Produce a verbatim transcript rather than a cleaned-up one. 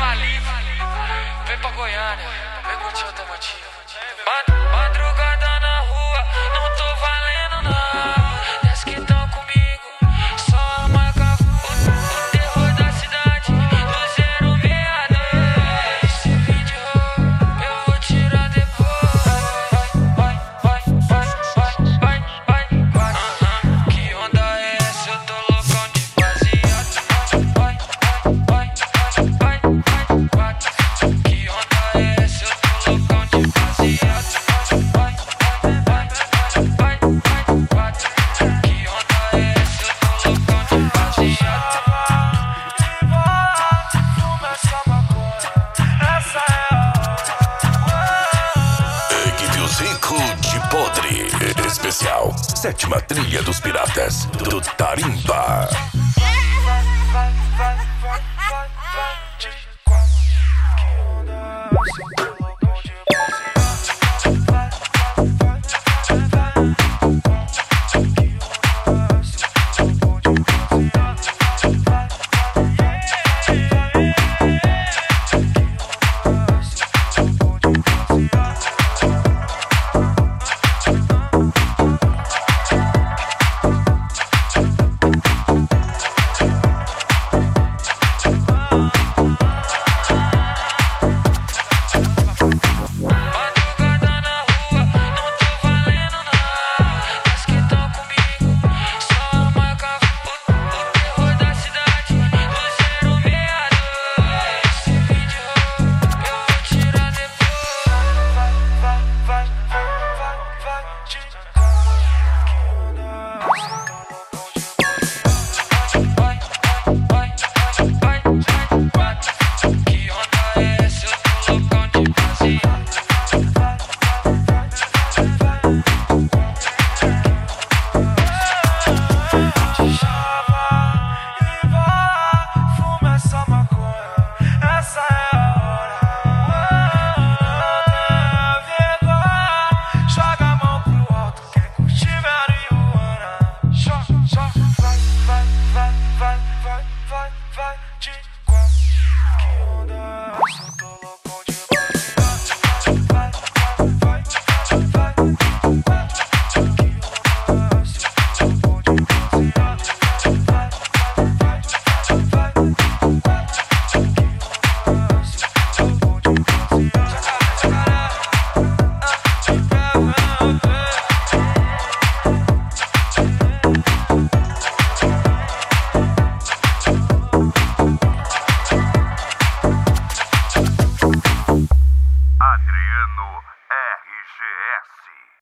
livre. Vem pra Goiânia, vem curtir automotivo. Madrugada na rua, não tô valendo nada. Desce que tão comigo, só a marca o, o terror da cidade. Do zero seis dois. Esse vídeo eu vou tirar depois. Vai, vai, vai, vai, vai, vai, vai. Uhum. Que onda é essa? Eu tô loucão de baseado. Vai, vai, vai, vai, vai, vai. Que onda é essa? Eu tô loucão de baseado. Rico de Podre, especial Sétima Trilha dos Piratas do Tarimba. Adriano R G S